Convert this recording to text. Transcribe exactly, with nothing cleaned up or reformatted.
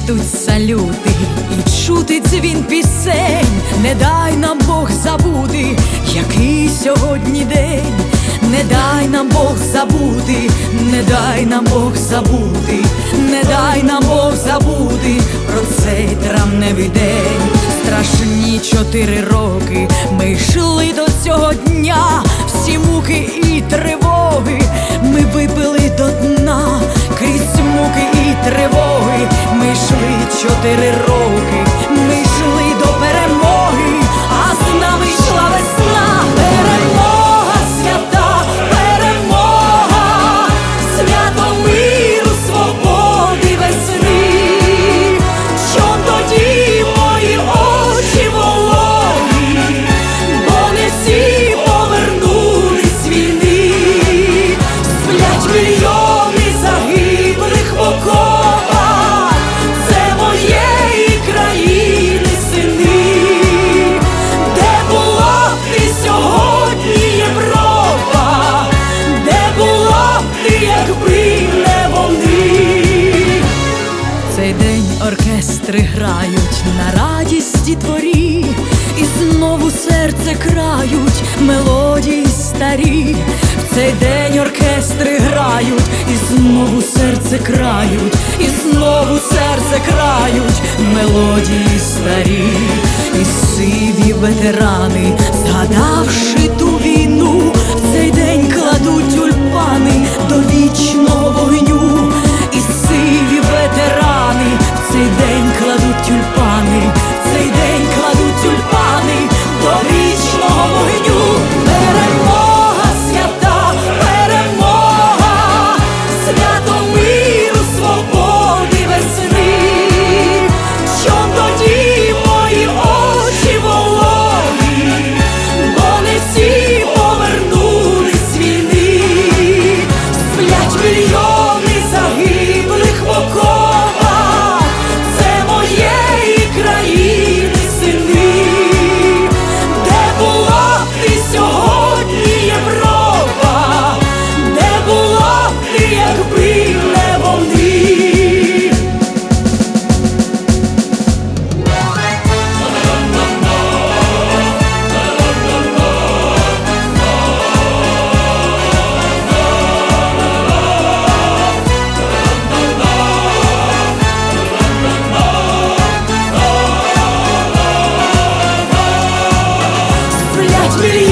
йдуть салюти і чути дзвін пісень. Не дай нам Бог забути, який сьогодні день. Не дай нам Бог забути, не дай нам Бог забути, не дай нам Бог забути про цей травневий день. Страшні чотири роки ми йшли до цього дня, всі муки і тривоги ми випили до дна. Крізь муки і тривоги ми йшли чотири роки, ми йшли до перемоги, а з нами йшла весна. Перемога свята, перемога, свято миру, свободи, весни. Чом тоді мої очі вологі, бо не всі повернулись з війни. Сплять мільйони загиблих в окопах, це моєї країни сини. Де була б ти сьогодні, Європа? Де була б ти, якби не вони? В цей день оркестри грають на радість дітворі, і знову серце крають мелодії старі. В цей день оркестри грають, і знову серце крають, і знову серце крають мелодії старі. І сиві ветерани, згадавши ту війну, в цей день кладуть тюльпани до вічного вогню. І сиві ветерани, в цей день кладуть тюльпани, в цей день кладуть тюльпани до вічного вогню. Перемога свята, перемога, свято миру, свободи, весни. Чом тоді мої очі вологі, бо не всі повернулись з війни. Сплять мільйони загиблих в окопах, це моєї країни сини. Де була б ти сьогодні, Європа? Де була б ти, якби не вони? Сплять мільйони